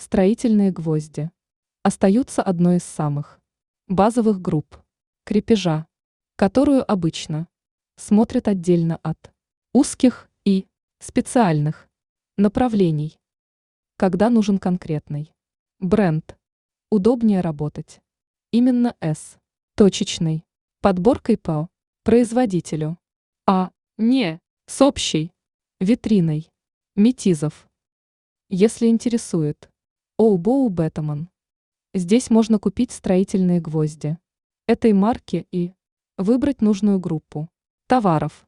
Строительные гвозди остаются одной из самых базовых групп крепежа, которую обычно смотрят отдельно от узких и специальных направлений. Когда нужен конкретный бренд, удобнее работать именно с точечной подборкой по производителю, а не с общей витриной метизов. Если интересует Оубоу Бетаман, здесь можно купить строительные гвозди этой марки и выбрать нужную группу товаров.